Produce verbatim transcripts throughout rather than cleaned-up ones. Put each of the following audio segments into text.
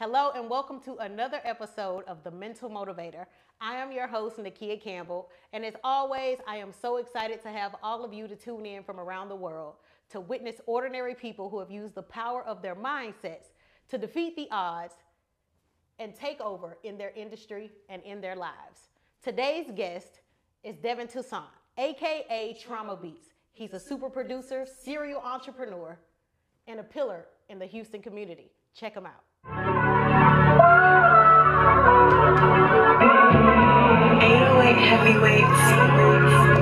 Hello and welcome to another episode of The Mental Motivator. I am your host, Nakia Campbell, and as always, I am so excited to have all of you to tune in from around the world to witness ordinary people who have used the power of their mindsets to defeat the odds and take over in their industry and in their lives. Today's guest is Devin Toussaint, aka Trauma Beats. He's a super producer, serial entrepreneur, and a pillar in the Houston community. Check him out. eight oh eight heavyweights.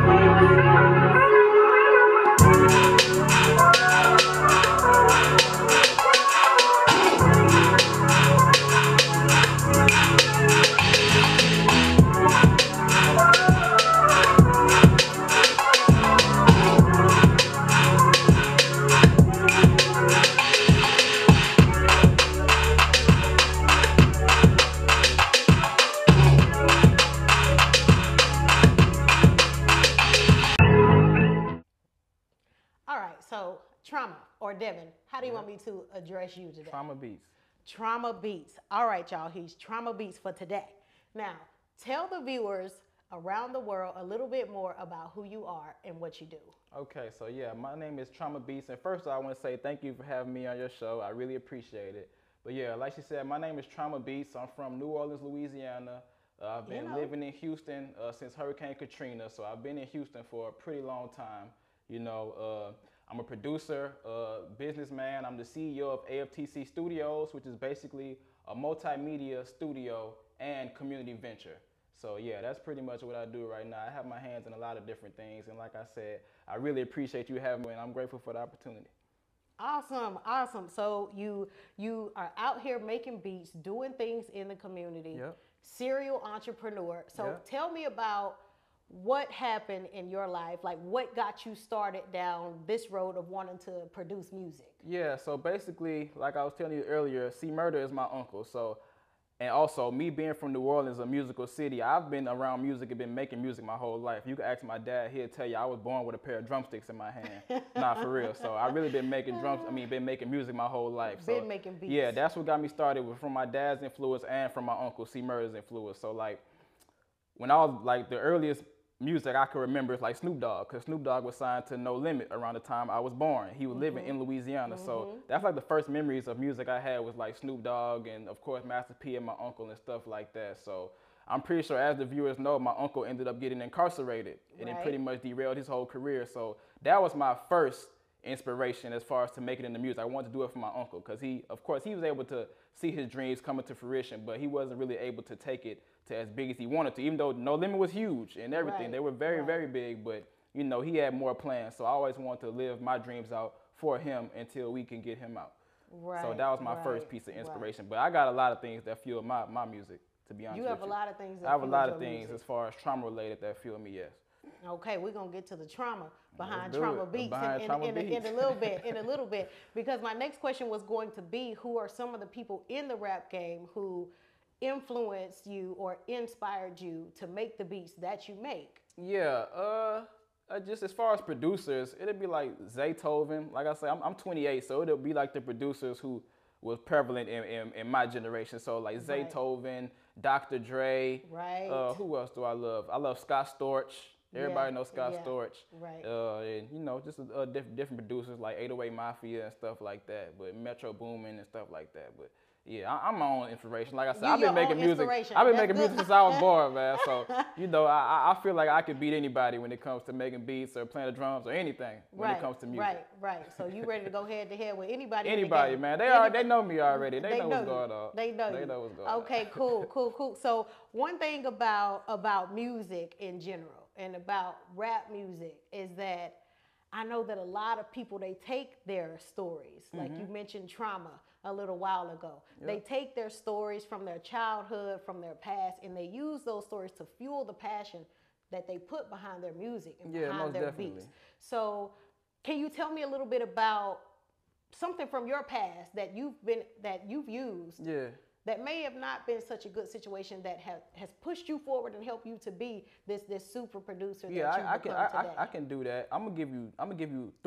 So, Trauma, or Devin, how do you yeah. want me to address you today? Trauma Beats. Trauma Beats. All right, y'all, he's Trauma Beats for today. Now, tell the viewers around the world a little bit more about who you are and what you do. Okay, so yeah, my name is Trauma Beats, and first of all, I want to say thank you for having me on your show. I really appreciate it. But yeah, like she said, my name is Trauma Beats. I'm from New Orleans, Louisiana. Uh, I've been you know. living in Houston uh, since Hurricane Katrina, so I've been in Houston for a pretty long time. You know, uh, I'm a producer, uh, businessman. I'm the C E O of A F T C Studios, which is basically a multimedia studio and community venture. So yeah, that's pretty much what I do right now. I have my hands in a lot of different things. And like I said, I really appreciate you having me, and I'm grateful for the opportunity. Awesome, awesome. So you you are out here making beats, doing things in the community, yep. serial entrepreneur. So yep. tell me about what happened in your life? Like, what got you started down this road of wanting to produce music? Yeah, so basically, like I was telling you earlier, C Murder is my uncle. So, and also me being from New Orleans, a musical city, I've been around music and been making music my whole life. You can ask my dad, he'll tell you I was born with a pair of drumsticks in my hand. Nah, for real. So I really been making drums, I mean, been making music my whole life. Been so, making beats. Yeah, that's what got me started with, from my dad's influence and from my uncle, C Murder's influence. So like, when I was like the earliest music I can remember is like Snoop Dogg, because Snoop Dogg was signed to No Limit around the time I was born. He was mm-hmm. living in Louisiana, mm-hmm. so that's like the first memories of music I had was like Snoop Dogg and of course Master P and my uncle and stuff like that. So I'm pretty sure, as the viewers know, my uncle ended up getting incarcerated and right. it pretty much derailed his whole career. So that was my first inspiration as far as to make it into music. I wanted to do it for my uncle because he, of course, he was able to see his dreams coming to fruition, but he wasn't really able to take it to as big as he wanted to, even though No Limit was huge and everything. Right. They were very, right. very big, but you know, he had more plans. So I always wanted to live my dreams out for him until we can get him out. Right. So that was my right. first piece of inspiration. Right. But I got a lot of things that fuel my, my music, to be honest with you. You have with a lot of things that I have a lot of your things music. as far as trauma related that fuel me, yes. Okay, we're gonna get to the trauma behind Let's Trauma Beats, behind in, trauma in, beats. in, in a little bit, in a little bit, because my next question was going to be, who are some of the people in the rap game who influenced you or inspired you to make the beats that you make? Yeah, uh, uh, just as far as producers, it'd be like Zaytoven. Like I said, I'm, I'm twenty-eight, so it'll be like the producers who was prevalent in, in, in my generation. So like right. Zaytoven, Doctor Dre. Right. Uh, who else do I love? I love Scott Storch. Everybody yeah. knows Scott yeah. Storch. Right. Uh, and you know, just uh, different different producers like eight oh eight Mafia and stuff like that. But Metro Boomin and stuff like that. But yeah, I, I'm my own inspiration. Like I said, you I've been making music. I've been That's making good. music since I was born, man. So you know, I, I feel like I could beat anybody when it comes to making beats or playing the drums or anything when right. it comes to music. Right, right. So you ready to go head to head with anybody? Anybody, in the game. man. They are. They know me already. They, they know, know what's going on. They know. They you. know what's going on. Okay, cool, cool, cool. So one thing about about music in general and about rap music is that I know that a lot of people, they take their stories, like mm-hmm. you mentioned trauma a little while ago. Yep. They take their stories from their childhood, from their past, and they use those stories to fuel the passion that they put behind their music and yeah, behind most their definitely. beats. So can you tell me a little bit about something from your past that you've been that you've used yeah. that may have not been such a good situation that have, has pushed you forward and helped you to be this this super producer yeah, that you've I, I can become I, today? I, I can do that. I'm gonna give you I'm gonna give you three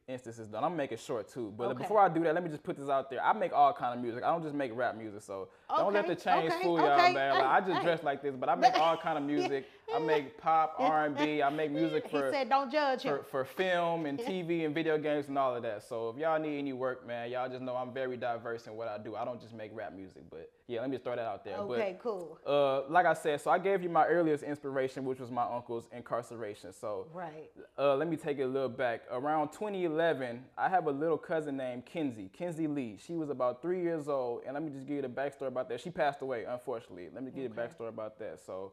instances done. I'm making short too. But Okay. before I do that, let me just put this out there. I make all kind of music. I don't just make rap music. So don't let Okay, the chains okay, fool y'all, okay. man. Like, I just Hey, dress like this, but I make all kind of music. I make pop, R and B. I make music He for said, "Don't judge him." for, for film and T V and video games and all of that. So if y'all need any work, man, y'all just know I'm very diverse in what I do. I don't just make rap music, but yeah, let me just throw that out there. Okay, but, cool. Uh, like I said, so I gave you my earliest inspiration, which was my uncle's incarceration. So Right. uh, let me take it a little back. Around twenty eleven, I have a little cousin named Kenzie, Kenzie Lee. She was about three years old, and let me just give you the backstory about that. She passed away, unfortunately. Let me give you the backstory about that. So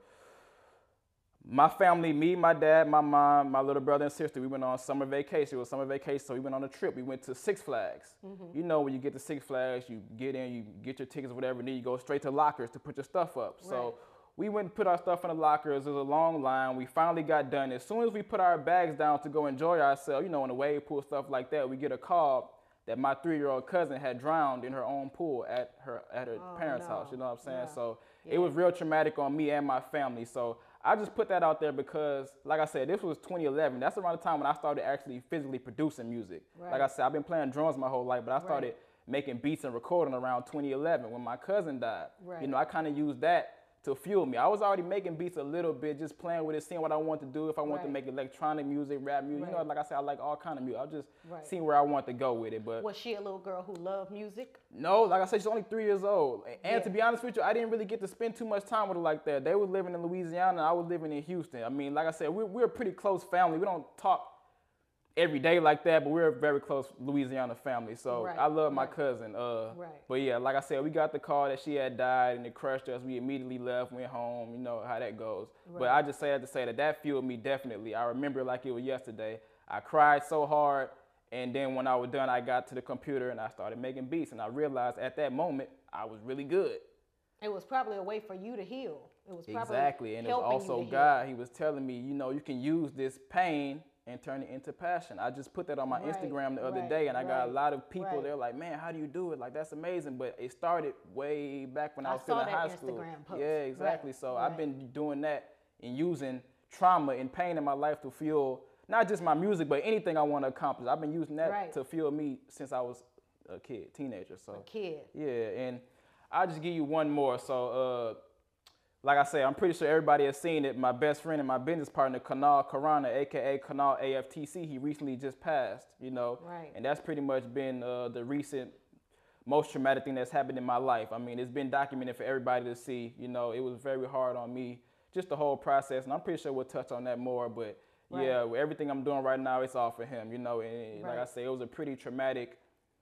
my family, me, my dad, my mom, my little brother and sister, we went on summer vacation. It was summer vacation, so we went on a trip. We went to Six Flags. Mm-hmm. You know, when you get to Six Flags, you get in, you get your tickets, whatever, and then you go straight to lockers to put your stuff up. Right. So we went and put our stuff in the lockers. There was a long line. We finally got done. As soon as we put our bags down to go enjoy ourselves, you know, in the wave pool, stuff like that, we get a call that my three-year-old cousin had drowned in her own pool at her at her Oh, parents' no. house. You know what I'm saying? Yeah. So Yeah. it was real traumatic on me and my family. So I just put that out there because, like I said, this was twenty eleven. That's around the time when I started actually physically producing music. Right. Like I said, I've been playing drums my whole life, but I started Right. making beats and recording around twenty eleven when my cousin died. Right. You know, I kind of used that to fuel me. I was already making beats a little bit, just playing with it, seeing what I wanted to do. If I wanted Right. to make electronic music, rap music, you know, Right. like I said, I like all kind of music. I was just Right. seeing where I want to go with it. But Was she a little girl who loved music? no, like I said, she's only three years old. And Yeah. to be honest with you, I didn't really get to spend too much time with her like that. They were living in Louisiana, and I was living in Houston. I mean, like I said, we're, we're a pretty close family. We don't talk every day like that, but we're a very close Louisiana family. So Right, I love my right. cousin. Uh, Right. But yeah, like I said, we got the call that she had died, and it crushed us. We immediately left, went home. You know how that goes. But Right. I just say that to say that that fueled me definitely. I remember it like it was yesterday. I cried so hard. And then when I was done, I got to the computer and I started making beats. And I realized at that moment, I was really good. It was probably a way for you to heal. It was probably Exactly. And it was helping also you to God. He was telling me, you know, you can use this pain and turn it into passion. I just put that on my Right, Instagram the other right, day, and I got a right, lot of people, right. they're like, man, how do you do it? Like, that's amazing. But it started way back when I I was still saw in that high school. Instagram post. Yeah, exactly. Right, So right. I've been doing that and using trauma and pain in my life to fuel not just my music, but anything I want to accomplish. I've been using that Right. to fuel me since I was a kid, teenager. So a kid. yeah, and I'll just give you one more. So, uh, like I say, I'm pretty sure everybody has seen it. My best friend and my business partner, Kanal Karana, A K A Kanal A F T C, he recently just passed, you know. Right. And that's pretty much been uh, the recent most traumatic thing that's happened in my life. I mean, it's been documented for everybody to see. You know, it was very hard on me, just the whole process. And I'm pretty sure we'll touch on that more. But, Right. yeah, everything I'm doing right now, it's all for him, you know. And like I Right. say, it was a pretty traumatic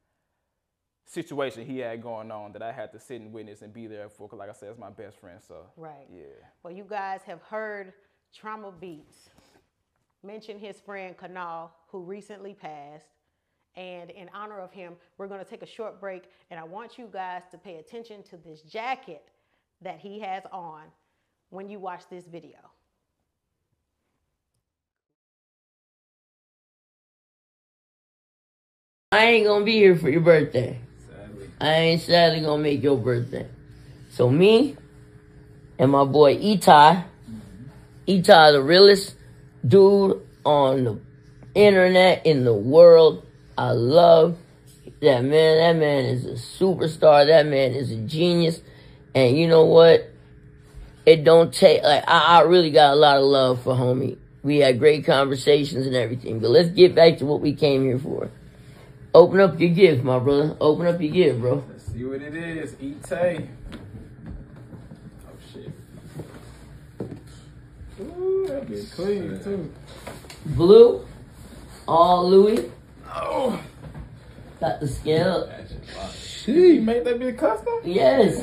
situation he had going on that I had to sit and witness and be there for, 'cause like I said, it's my best friend, so. Right. Yeah. Well, you guys have heard Trauma Beats mention his friend Kanal, who recently passed. And in honor of him, we're going to take a short break. And I want you guys to pay attention to this jacket that he has on when you watch this video. I ain't gonna be here for your birthday. Sadly. I ain't sadly gonna make your birthday. So me and my boy Etai, Etai, the realest dude on the internet in the world. I love that man. That man is a superstar. That man is a genius. And you know what? It don't take, like, I, I really got a lot of love for homie. We had great conversations and everything. But let's get back to what we came here for. Open up your gift, my brother. Open up your gift, bro. Let's see what it is. Eat Tay. Oh, shit. Ooh, that be clean, too. Blue. All Louis. Oh. Got the scale. Shit, you made that be custom? Yes.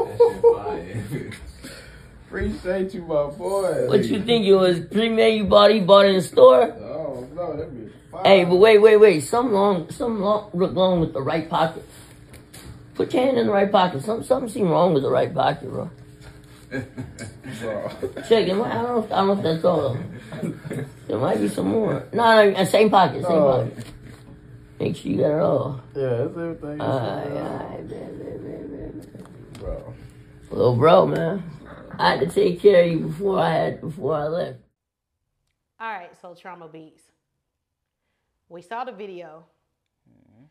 Appreciate you, my boy. What you think it was pre-made you bought? You bought it in the store? Oh, no, that be fire. Hey, but wait, wait, wait. Something wrong. Something wrong, wrong with the right pocket. Put your hand in the right pocket. Something, something seemed wrong with the right pocket, bro. Bro. Check it. I don't know. If, I don't know if that's all. There might be some more. No, no, same pocket. Same Oh. pocket. Make sure you got it all. Yeah, that's everything. Alright, alright, man, man, man, man. Bro. Little bro, man. I had to take care of you before I had before I left. All right, so Trauma Beats. We saw the video. Mm-hmm.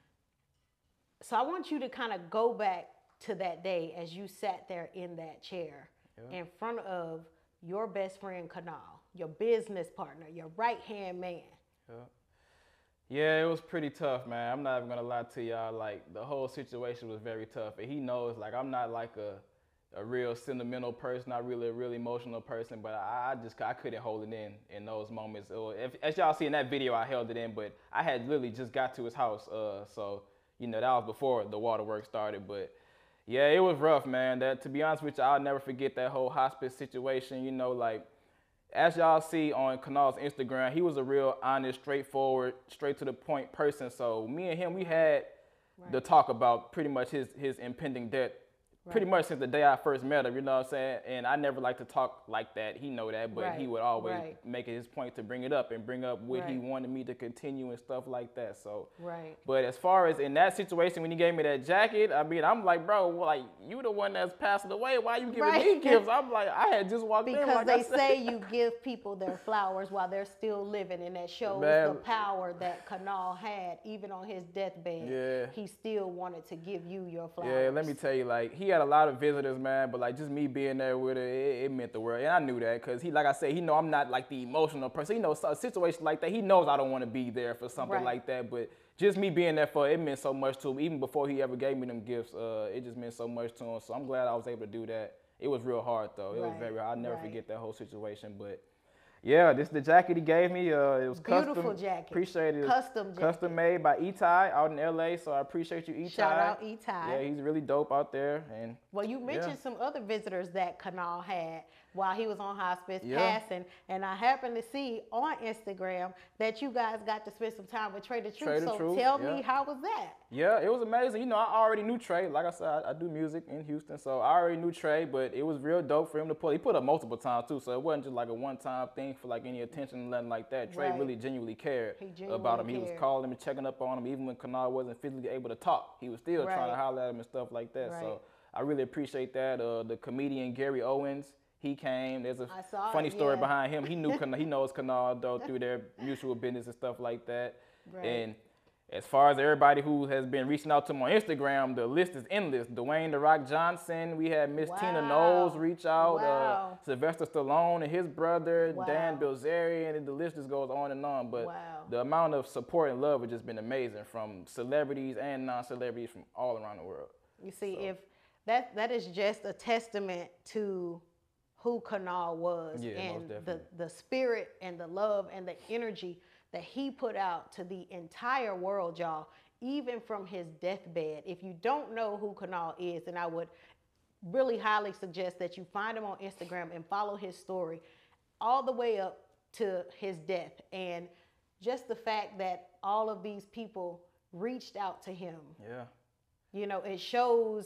So I want you to kind of go back to that day as you sat there in that chair yeah. in front of your best friend, Kanal, your business partner, your right-hand man. Yeah. Yeah, it was pretty tough, man. I'm not even gonna lie to y'all. Like, the whole situation was very tough. And he knows, like, I'm not like a, a real sentimental person, not really a real emotional person, but I, I just, I couldn't hold it in in those moments. Or if, as y'all see in that video, I held it in, but I had literally just got to his house. Uh, so, you know, that was before the waterworks started. But yeah, it was rough, man. That, to be honest with you, I'll never forget that whole hospice situation. You know, like, as y'all see on Kanal's Instagram, he was a real honest, straightforward, straight to the point person. So me and him, we had right. the talk about pretty much his, his impending death right. pretty much since the day I first met him, you know what I'm saying? And I never like to talk like that. He know that, but right. he would always right. make it his point to bring it up and bring up what right. he wanted me to continue and stuff like that. So, right. But as far as in that situation, when he gave me that jacket, I mean, I'm like, bro, well, like, you the one that's passing away. Why you giving right. me gifts? I'm like, I had just walked because in. Because like they say you give people their flowers while they're still living, and that shows Man. the power that Kanal had. Even on his deathbed, yeah. he still wanted to give you your flowers. Yeah, let me tell you, like, he had a lot of visitors, man, but like just me being there with it, it, it meant the world. And I knew that because he, like I said, he know I'm not like the emotional person. He knows a situation like that. He knows I don't want to be there for something right. like that. But just me being there for it, it meant so much to him. Even before he ever gave me them gifts, uh, it just meant so much to him. So I'm glad I was able to do that. It was real hard though. It right. was very hard. I'll never right. forget that whole situation. But yeah, this is the jacket he gave me. Uh, it was beautiful custom, jacket. Appreciate it. Custom jacket. Custom made by Etai out in L A. So I appreciate you, Etai. Shout out Etai. Yeah, he's really dope out there. And well, you mentioned yeah. some other visitors that Kanal had while he was on hospice yeah. passing, and I happened to see on Instagram that you guys got to spend some time with Trey the Truth. Trey the so Truth, tell yeah. me, how was that? Yeah, it was amazing. You know, I already knew Trey. Like I said, I, I do music in Houston, so I already knew Trey, but it was real dope for him to pull. He put up multiple times too, so it wasn't just like a one-time thing for like any attention and nothing like that. Trey right. really genuinely cared genuinely about him. cared. He was calling him and checking up on him, even when Kanal wasn't physically able to talk. He was still right. trying to holler at him and stuff like that. Right. So I really appreciate that. Uh, the comedian Gary Owens, he came. There's a funny it, story yeah. behind him. He knew he knows Kanal though through their mutual business and stuff like that. Right. And as far as everybody who has been reaching out to me on Instagram, the list is endless. Dwayne The Rock Johnson, we had Miss wow. Tina Knowles reach out, wow. uh, Sylvester Stallone and his brother, wow. Dan Bilzerian, and the list just goes on and on. But wow. the amount of support and love has just been amazing from celebrities and non-celebrities from all around the world. You see, so. if that that is just a testament to who Kanal was yeah, and the, the spirit and the love and the energy that he put out to the entire world, y'all, even from his deathbed. If you don't know who Kanal is, then I would really highly suggest that you find him on Instagram and follow his story all the way up to his death. And just the fact that all of these people reached out to him, yeah, you know, it shows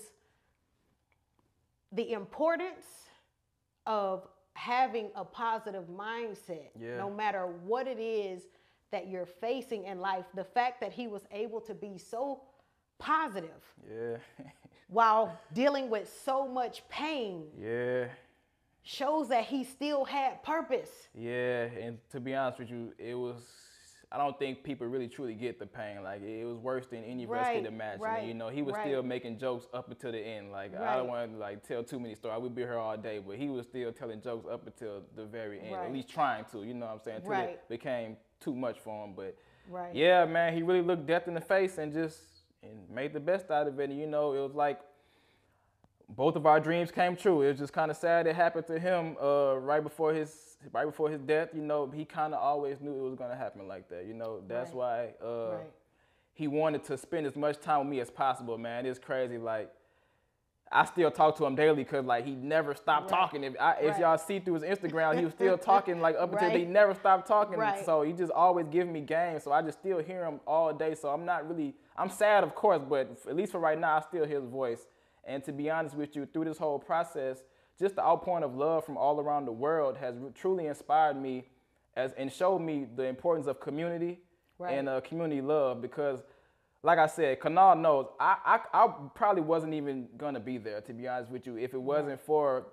the importance of having a positive mindset, yeah. no matter what it is that you're facing in life. The fact that he was able to be so positive yeah. while dealing with so much pain yeah. shows that he still had purpose. Yeah, and to be honest with you, it was, I don't think people really truly get the pain. Like, it was worse than any of us Right, could imagine. right, And, you know, he was right. still making jokes up until the end. Like, I Right. don't want to, like, tell too many stories. We'd be here all day, but he was still telling jokes up until the very end. Right. At least trying to, you know what I'm saying? Until Right. it became too much for him. But, Right. yeah, man, he really looked death in the face and just and made the best out of it. And, you know, it was like both of our dreams came true. It was just kind of sad it happened to him uh, right before his right before his death. You know, he kind of always knew it was going to happen like that. You know, that's Right. why uh, Right. he wanted to spend as much time with me as possible, man. It's crazy. Like, I still talk to him daily because, like, he never stopped Right. talking. If, I, if Right. y'all see through his Instagram, he was still talking, like, up until Right. he never stopped talking. Right. So he just always giving me game. So I just still hear him all day. So I'm not really, I'm sad, of course, but at least for right now, I still hear his voice. And to be honest with you, through this whole process, just the outpouring of love from all around the world has truly inspired me as and showed me the importance of community Right. and uh, community love. Because, like I said, Kanal knows I, I I probably wasn't even gonna be there, to be honest with you, if it wasn't for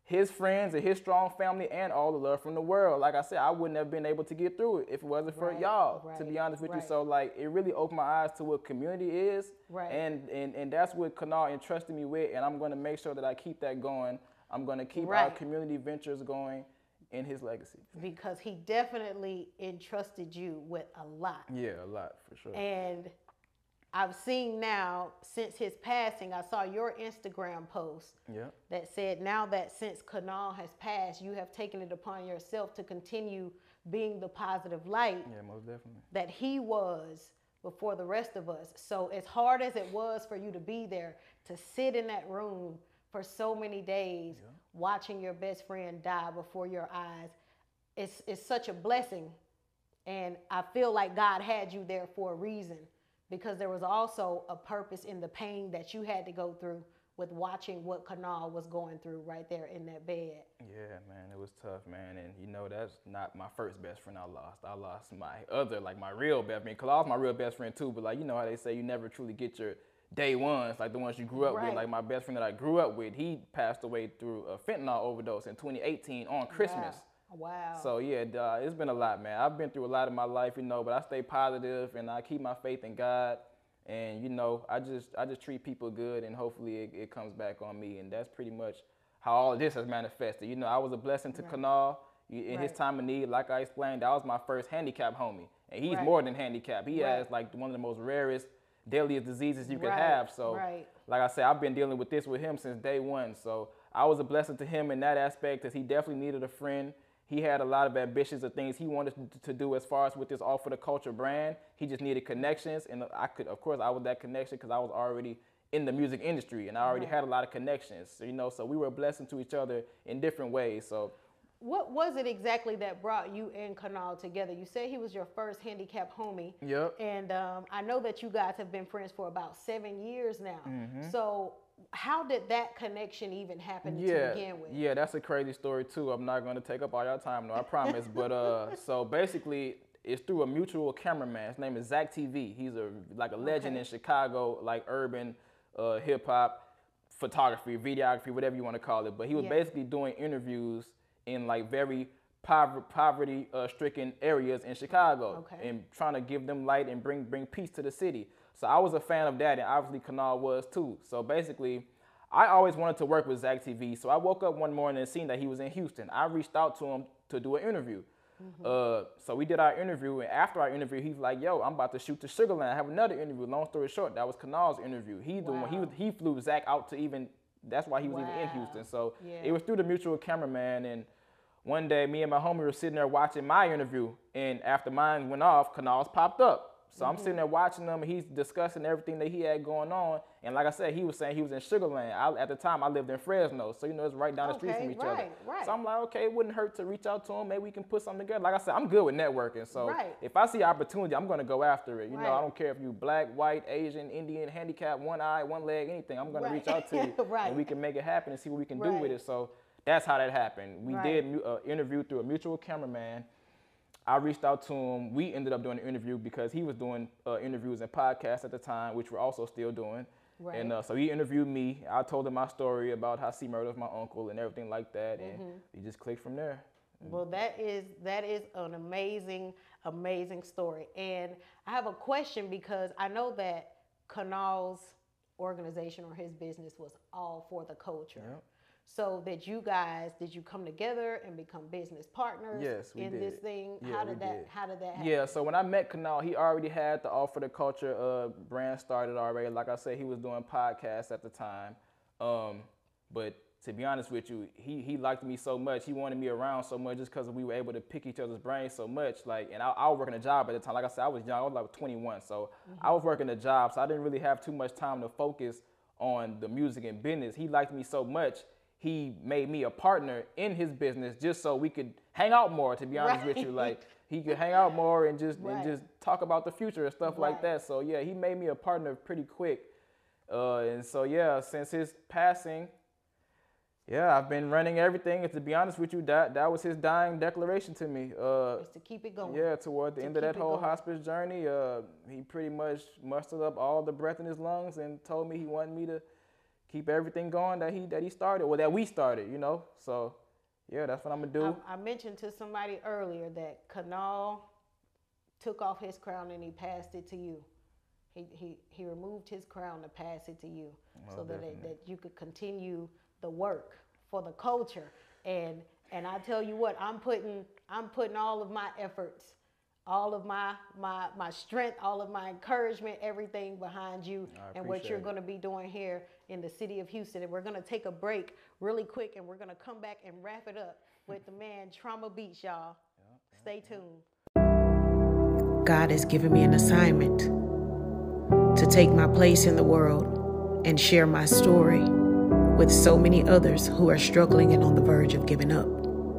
his friends and his strong family and all the love from the world. Like I said, I wouldn't have been able to get through it if it wasn't for Right, y'all, right, to be honest with right. you. So like, it really opened my eyes to what community is. Right. And, and, and that's what Kanal entrusted me with. And I'm going to make sure that I keep that going. I'm going to keep our Right. community ventures going in his legacy. Because he definitely entrusted you with a lot. Yeah, a lot, for sure. And I've seen now, since his passing, I saw your Instagram post Yeah. that said, now that since Kanal has passed, you have taken it upon yourself to continue being the positive light Yeah, most definitely. that he was before the rest of us. So as hard as it was for you to be there, to sit in that room for so many days, Yeah. watching your best friend die before your eyes, it's, it's such a blessing. And I feel like God had you there for a reason, because there was also a purpose in the pain that you had to go through with watching what Kanal was going through right there in that bed. Yeah, man, it was tough, man. And you know, that's not my first best friend I lost. I lost my other, like my real best friend. Kalal was my real best friend too, but like, you know how they say you never truly get your day ones, like the ones you grew up Right. with. Like my best friend that I grew up with, he passed away through a fentanyl overdose in twenty eighteen on Christmas. Wow. Wow. So yeah, duh, it's been a lot, man. I've been through a lot in my life, you know, but I stay positive and I keep my faith in God. And you know, I just I just treat people good, and hopefully it, it comes back on me. And that's pretty much how all of this has manifested. You know, I was a blessing to Right. Kanal in his Right. time of need. Like I explained, that was my first handicap homie, and he's Right. more than handicapped. He Right. has like one of the most rarest, deadliest diseases you can Right. have. So, Right. like I said, I've been dealing with this with him since day one. So I was a blessing to him in that aspect, because he definitely needed a friend. He had a lot of ambitions of things he wanted to do as far as with this All for the Culture brand. He just needed connections, and I could, of course, I was that connection because I was already in the music industry and I already Right. had a lot of connections. So, you know, so we were a blessing to each other in different ways. So What was it exactly that brought you and Kanal together? You said he was your first handicapped homie. Yep. And um, I know that you guys have been friends for about seven years now. Mm-hmm. So how did that connection even happen yeah, to begin with? yeah, that's a crazy story too. I'm not going to take up all your time, no, I promise. But uh, so basically, it's through a mutual cameraman. His name is Zach T V. He's a like a legend Okay. in Chicago, like urban uh, hip hop, photography, videography, whatever you want to call it. But he was Yeah. basically doing interviews in like very pover- poverty uh, stricken areas in Chicago, Okay. and trying to give them light and bring bring peace to the city. So I was a fan of that, and obviously Kanal was too. So basically, I always wanted to work with Zach T V. So I woke up one morning and seen that he was in Houston. I reached out to him to do an interview. Mm-hmm. Uh, so we did our interview, and after our interview, he's like, "Yo, I'm about to shoot to Sugarland. I have another interview." Long story short, that was Kanal's interview. He the one, he Wow. was, he flew Zach out to even. That's why he was even in Wow. Houston. So Yeah. it was through the mutual cameraman. And one day, me and my homie were sitting there watching my interview, and after mine went off, Kanal's popped up. So I'm sitting there watching him, and he's discussing everything that he had going on. And like I said, he was saying he was in Sugarland. I, at the time, I lived in Fresno, so you know it's right down the street Okay, from each right, other. right. So I'm like, okay, it wouldn't hurt to reach out to him. Maybe we can put something together. Like I said, I'm good with networking. So Right. if I see opportunity, I'm gonna go after it. You know, Right. I don't care if you black, white, Asian, Indian, handicapped, one eye, one leg, anything. I'm gonna Right. reach out to you, Right. and we can make it happen and see what we can do Right. with it. So that's how that happened. We Right. did an uh, interview through a mutual cameraman. I reached out to him. We ended up doing an interview because he was doing uh, interviews and podcasts at the time, which we're also still doing. Right. And uh, so he interviewed me. I told him my story about how C Murder was my uncle and everything like that, and Mm-hmm. we just clicked from there. Well, that is that is an amazing, amazing story. And I have a question, because I know that Kanal's organization or his business was all for the culture. Yep. So that you guys, did you come together and become business partners Yes, we in this did. thing? Yeah, how we did that did. how did that happen? Yeah, so when I met Kanal, he already had the All for the Culture uh, brand started already. Like I said, he was doing podcasts at the time. Um, but to be honest with you, he he liked me so much. He wanted me around so much just because we were able to pick each other's brains so much. Like, and I, I was working a job at the time. Like I said, I was young. I was like twenty-one. So I was working a job. So I didn't really have too much time to focus on the music and business. He liked me so much. He made me a partner in his business just so we could hang out more, to be honest with you. Right. Like, he could hang out more and just Right. and just talk about the future and stuff like Right. that. So yeah, he made me a partner pretty quick. Uh, and so yeah, since his passing, yeah, I've been running everything. And to be honest with you, that that was his dying declaration to me. Uh, Just to keep it going. yeah, toward the To end of that keep it whole going. hospice journey, uh, he pretty much mustered up all the breath in his lungs and told me he wanted me to keep everything going that he that he started or that we started, you know. So yeah, that's what I'm gonna do. I, I mentioned to somebody earlier that Kanal took off his crown and he passed it to you. He he he removed his crown to pass it to you, oh, so that it, definitely. that you could continue the work for the culture. And and I tell you what, I'm putting I'm putting all of my efforts, all of my my my strength, all of my encouragement, everything behind you and what you're it. going to be doing here in the city of Houston. And we're going to take a break really quick, and we're going to come back and wrap it up with the man Trauma Beats, y'all. Yeah, Stay yeah, tuned. God has given me an assignment to take my place in the world and share my story with so many others who are struggling and on the verge of giving up.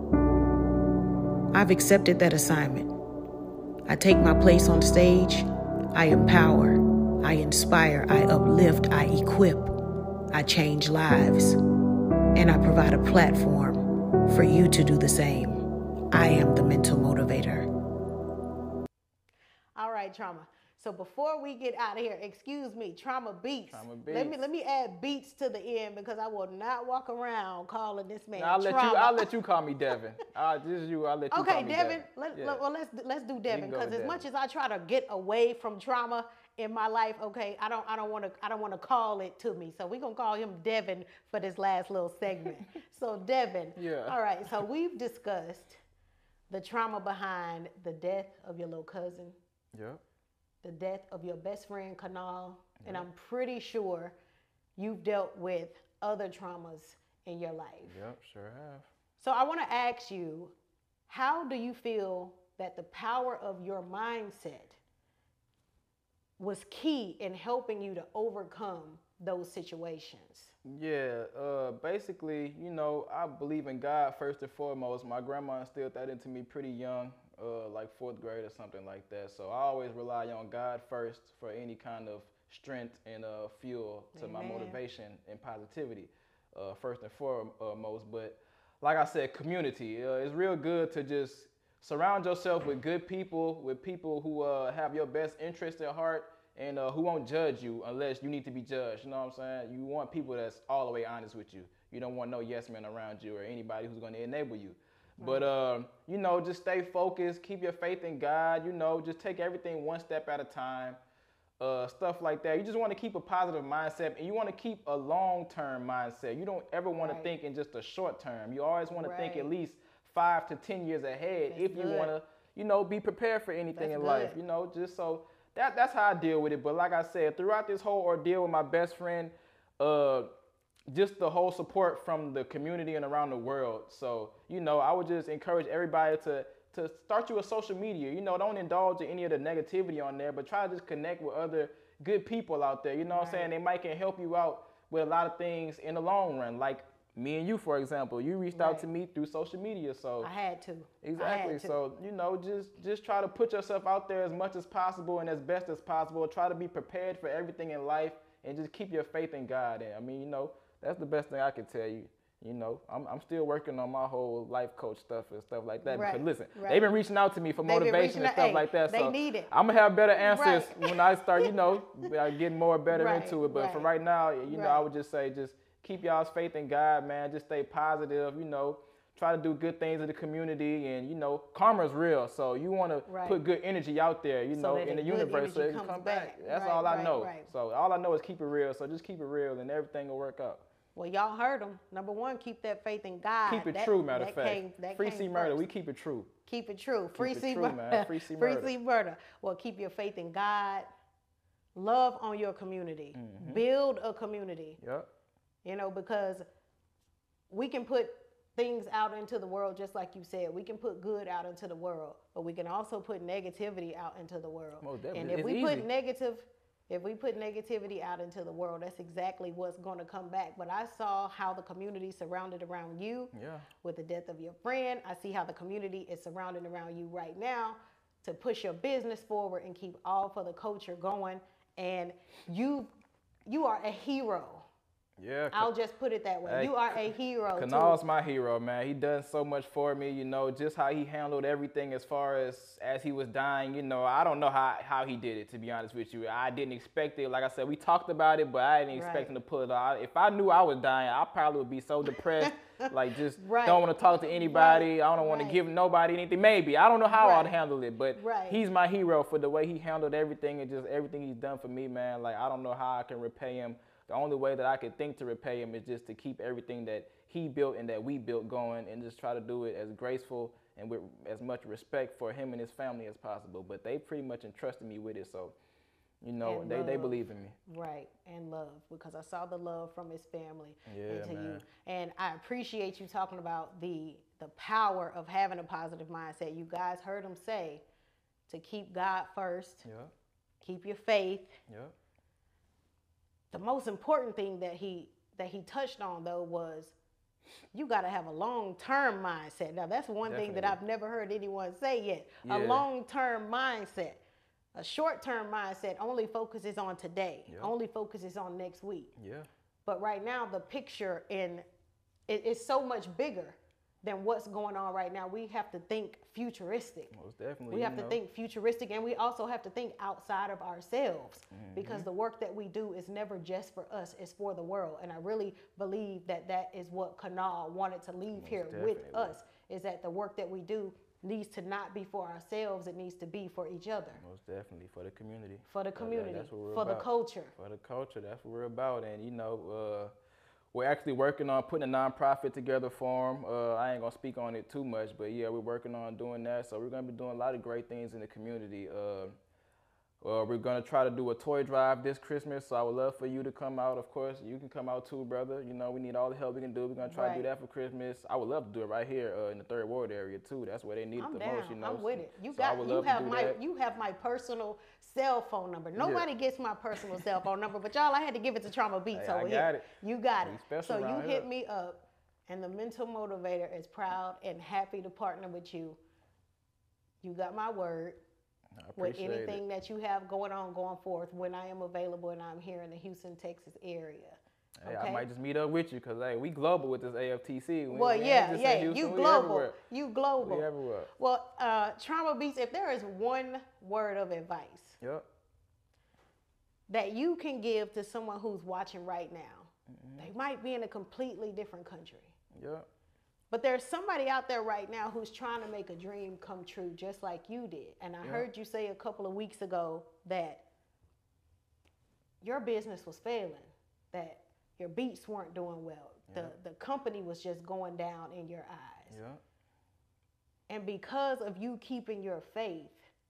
I've accepted that assignment. I take my place on stage. I empower, I inspire, I uplift, I equip, I change lives, and I provide a platform for you to do the same. I am the mental motivator. All right, Trauma. So before we get out of here, excuse me, Trauma Beats. Trauma Beats. Let me let me add beats to the end, because I will not walk around calling this man now, I'll Trauma. let you. I'll let you call me Devin. Uh, this is you. I'll let you okay, call me Devin. Devin. Let, yeah. let, well, let's let's do Devin, go because with as Devin. much as I try to get away from trauma in my life, okay, I don't I don't want to I don't want to call it to me. So we're gonna call him Devin for this last little segment. So Devin. Yeah. All right. So we've discussed the trauma behind the death of your little cousin. Yep. The death of your best friend, Kanal, yep. And I'm pretty sure you've dealt with other traumas in your life. Yep, sure have. So I want to ask you, how do you feel that the power of your mindset was key in helping you to overcome those situations? Yeah, uh, basically, you know, I believe in God first and foremost. My grandma instilled that into me pretty young. Uh, like fourth grade or something like that. So I always rely on God first for any kind of strength and uh, fuel to Amen. My motivation and positivity, uh, first and foremost. But like I said, community. Uh, it's real good to just surround yourself with good people, with people who uh, have your best interest at heart and uh, who won't judge you unless you need to be judged. You know what I'm saying? You want people that's all the way honest with you. You don't want no yes men around you or anybody who's going to enable you. But, uh, you know, just stay focused, keep your faith in God, you know, just take everything one step at a time, uh, stuff like that. You just want to keep a positive mindset, and you want to keep a long-term mindset. You don't ever want right. to think in just a short term. You always want right. to think at least five to ten years ahead. That's if you want to, you know, be prepared for anything that's in good. Life, you know, just so that that's how I deal with it. But like I said, throughout this whole ordeal with my best friend, uh, just the whole support from the community and around the world. So, you know, I would just encourage everybody to to start you with social media. You know, don't indulge in any of the negativity on there, but try to just connect with other good people out there. You know what right. I'm saying? They might can help you out with a lot of things in the long run. Like me and you, for example, you reached right. out to me through social media. So I had to. Exactly. Had to. So, you know, just just try to put yourself out there as much as possible and as best as possible. Try to be prepared for everything in life and just keep your faith in God. And I mean, you know, that's the best thing I can tell you. You know, I'm I'm still working on my whole life coach stuff and stuff like that. Right, because listen, right. they've been reaching out to me for they've motivation and stuff out, like that. They so need it. I'm gonna have better answers right. when I start, you know, getting more better right, into it. But right. for right now, you know, right. I would just say just keep y'all's faith in God, man. Just stay positive, you know. Try to do good things in the community, and you know, karma is real. So you want right. to put good energy out there, you so know, in the universe so it can come back. back. That's right, all I right, know. Right. So all I know is keep it real. So just keep it real, and everything will work out. Well, y'all heard him. Number one, keep that faith in God. Keep it that, true, matter of of fact. Came, Free C Murder, we keep it true. Keep it true. Keep Free it C true, Murder. man. Free C Murder. Free C Murder. Well, keep your faith in God. Love on your community. Mm-hmm. Build a community. Yep. You know, because we can put things out into the world, just like you said. We can put good out into the world, but we can also put negativity out into the world. Most definitely. And if it's we easy. put negative, if we put negativity out into the world, that's exactly what's going to come back. But I saw how the community surrounded around you yeah. with the death of your friend. I see how the community is surrounding around you right now to push your business forward and keep all for the culture going. And you, you are a hero. Yeah. I'll just put it that way. Hey, You are a hero. Kanal's too. my hero, man. He done so much for me, you know, just how he handled everything as far as as he was dying, you know. I don't know how, how he did it, to be honest with you. I didn't expect it. Like I said, we talked about it, but I didn't expect Right. him to pull it out. If I knew I was dying, I probably would be so depressed, like just Right. don't want to talk to anybody. Right. I don't want Right. to give nobody anything. Maybe. I don't know how Right. I'd handle it, but Right. he's my hero for the way he handled everything and just everything he's done for me, man. Like, I don't know how I can repay him. The only way that I could think to repay him is just to keep everything that he built and that we built going and just try to do it as graceful and with as much respect for him and his family as possible. But they pretty much entrusted me with it, so, you know, And they, they love. believe in me. Right, and love, because I saw the love from his family Yeah, into you. man. And I appreciate you talking about the the power of having a positive mindset. You guys heard him say to keep God first, Yeah, keep your faith. yeah, The most important thing that he that he touched on though was you got to have a long-term mindset. Now that's one thing that Definitely. I've never heard anyone say yet. Yeah. A long-term mindset. A short-term mindset only focuses on today, Yeah. only focuses on next week. yeah, But right now, the picture in it is so much bigger than what's going on right now. We have to think futuristic. most definitely. We have you to know. think futuristic, and we also have to think outside of ourselves, Mm-hmm. because the work that we do is never just for us, it's for the world. And I really believe that that is what Kanal wanted to leave here with definitely. us, is that the work that we do needs to not be for ourselves, it needs to be for each other, Most definitely for the community. for the That- that- community, that's what we're for the about. culture. For the culture, that's what we're about. And, you know, uh, we're actually working on putting a nonprofit together for them. Uh, I ain't going to speak on it too much, but yeah, we're working on doing that. So we're going to be doing a lot of great things in the community. Uh, uh, we're going to try to do a toy drive this Christmas. So I would love for you to come out. Of course, you can come out too, brother. You know, we need all the help we can do. We're going to try to do Right. that for Christmas. I would love to do it right here uh, in the Third Ward area too. That's where they need it I'm the down. most, you know. I'm with it. You So I got. would You love to have do my. that. You have my personal cell phone number. Nobody gets my personal cell phone number, but y'all, I had to give it to Trauma Beats Hey, I over got here. it. You got We it. special So you around hit here. me up, and the Mental Motivator is proud and happy to partner with you. You got my word. I With appreciate it. anything that you have going on, going forth, when I am available and I'm here in the Houston, Texas area. Hey, Okay? I might just meet up with you because hey, we global with this A F T C. We, Well, we ain't yeah, just in yeah, Houston, you we global. everywhere. You global. We everywhere. Well, uh, Trauma Beats, if there is one word of advice Yep. that you can give to someone who's watching right now, Mm-hmm. they might be in a completely different country. Yep. But there's somebody out there right now who's trying to make a dream come true just like you did. And I Yeah. heard you say a couple of weeks ago that your business was failing, that your beats weren't doing well. Yeah. The, the company was just going down in your eyes. Yep. And because of you keeping your faith,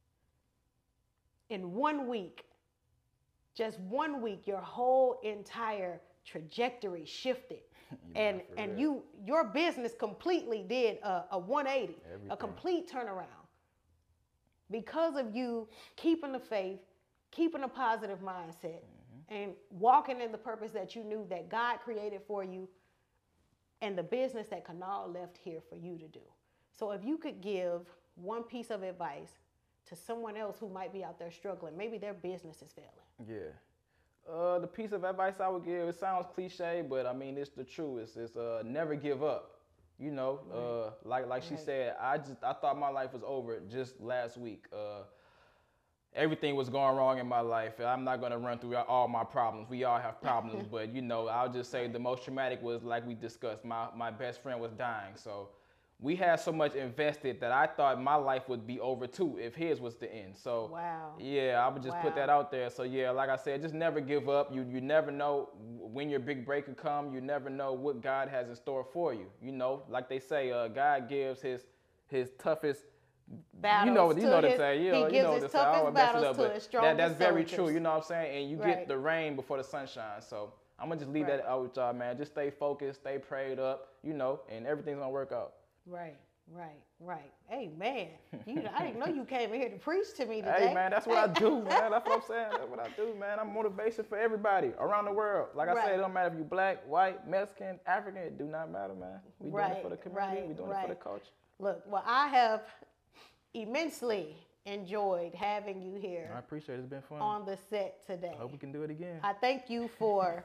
in one week, just one week, your whole entire trajectory shifted. You know, and for and real. you your business completely did a, a one eighty, a Everything. complete turnaround. Because of you keeping the faith, keeping a positive mindset, Mm-hmm. and walking in the purpose that you knew that God created for you, and the business that Kanal left here for you to do. So if you could give one piece of advice to someone else who might be out there struggling, maybe their business is failing. Yeah. Uh, the piece of advice I would give, it sounds cliche, but I mean, it's the truth. It's, it's uh, never give up. You know, uh, like like she Right. said, I just I thought my life was over just last week. Uh, everything was going wrong in my life. I'm not gonna run through all my problems. We all have problems, but you know, I'll just say the most traumatic was like we discussed. My my best friend was dying, so we had so much invested that I thought my life would be over too if his was to end. So Wow. yeah, I would just put Wow. that out there. So yeah, like I said, just never give up. You you never know when your big break could come. You never know what God has in store for you. You know, like they say, uh, God gives his his toughest. Battles you know, you to know what his- they say. You he know, you gives know what his they say. I toughest don't mess it battles up, to but his that, strongest that's very true. soldiers. You know what I'm saying? And you Right. get the rain before the sunshine. So I'm gonna just leave Right. that out with y'all, man. Just stay focused, stay prayed up. You know, and everything's gonna work out. Right, right, right. Hey, man, you know, I didn't know you came in here to preach to me today. Hey man, that's what I do, man. That's what I'm saying. That's what I do, man. I'm motivation for everybody around the world. Like I Right. said, it don't matter if you black, white, Mexican, African. It do not matter, man. We doing Right, it for the community. right, we doing right. it for the culture. Look, well, I have immensely enjoyed having you here I appreciate it. It's been fun. on the set today. I hope we can do it again. I thank you for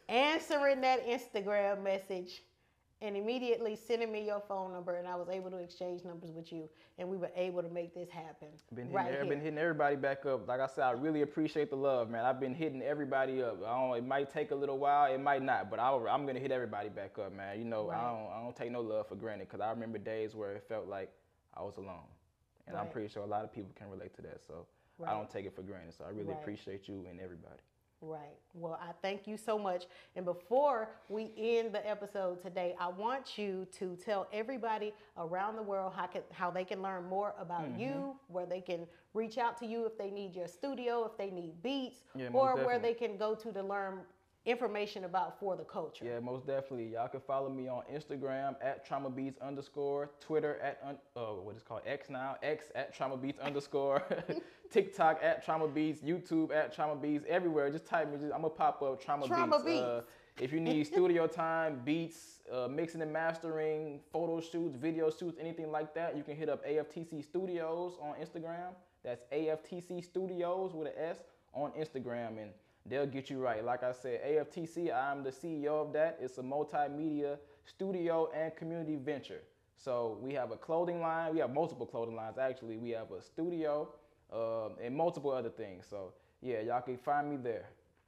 answering that Instagram message and immediately sending me your phone number, and I was able to exchange numbers with you, and we were able to make this happen. Been hitting, right I've here. been hitting everybody back up. Like I said, I really appreciate the love, man. I've been hitting everybody up. I don't, it might take a little while, it might not, but I'll, I'm gonna hit everybody back up, man. You know, Right. I don't, I don't take no love for granted, because I remember days where it felt like I was alone, and I'm Right. pretty sure a lot of people can relate to that. So Right. I don't take it for granted. So I really Right. appreciate you and everybody. Right. Well, I thank you so much. And before we end the episode today, I want you to tell everybody around the world how, can, how they can learn more about Mm-hmm. you, where they can reach out to you if they need your studio, if they need beats, Yeah, most or where definitely. they can go to to learn information about For the Culture. Yeah, most definitely. Y'all can follow me on Instagram at TraumaBeats underscore, Twitter at, un, uh, what is called X now, X at TraumaBeats underscore, TikTok at TraumaBeats, YouTube at TraumaBeats, everywhere. Just type me, just, I'm gonna pop up TraumaBeats. Trauma Beats. Uh, if you need studio time, beats, uh, mixing and mastering, photo shoots, video shoots, anything like that, you can hit up A F T C Studios on Instagram. That's A F T C Studios with an S on Instagram, and they'll get you right. Like I said, A F T C, I'm the C E O of that. It's a multimedia studio and community venture. So we have a clothing line. We have multiple clothing lines, actually. We have a studio um, and multiple other things. So yeah, y'all can find me there.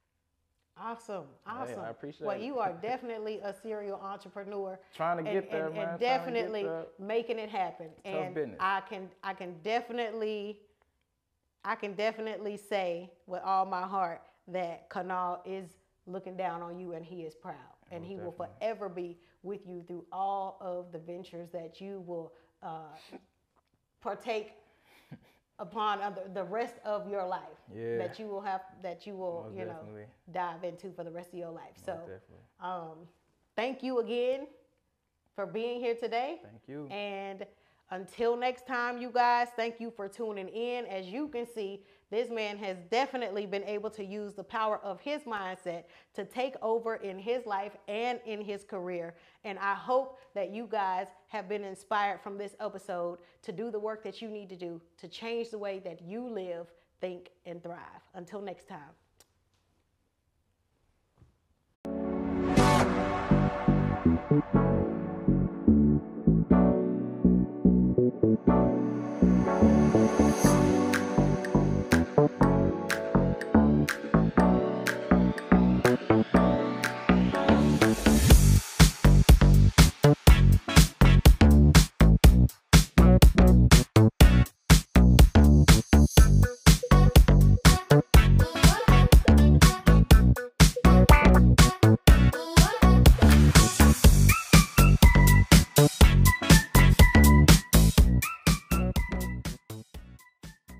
Awesome. Awesome. I appreciate well, it. you are definitely a serial entrepreneur. Trying to and, get there, and, man. and Trying to get definitely there. making it happen. Tough and business. I can I can definitely I can definitely say with all my heart that Kanal is looking down on you and he is proud. And Most he will definitely. forever be with you through all of the ventures that you will uh, partake upon other, the rest of your life. Yeah. That you will have, that you will, Most you definitely. know, dive into for the rest of your life. So, Most definitely. um, thank you again for being here today. Thank you. And until next time, you guys, thank you for tuning in. As you can see, this man has definitely been able to use the power of his mindset to take over in his life and in his career. And I hope that you guys have been inspired from this episode to do the work that you need to do to change the way that you live, think, and thrive. Until next time.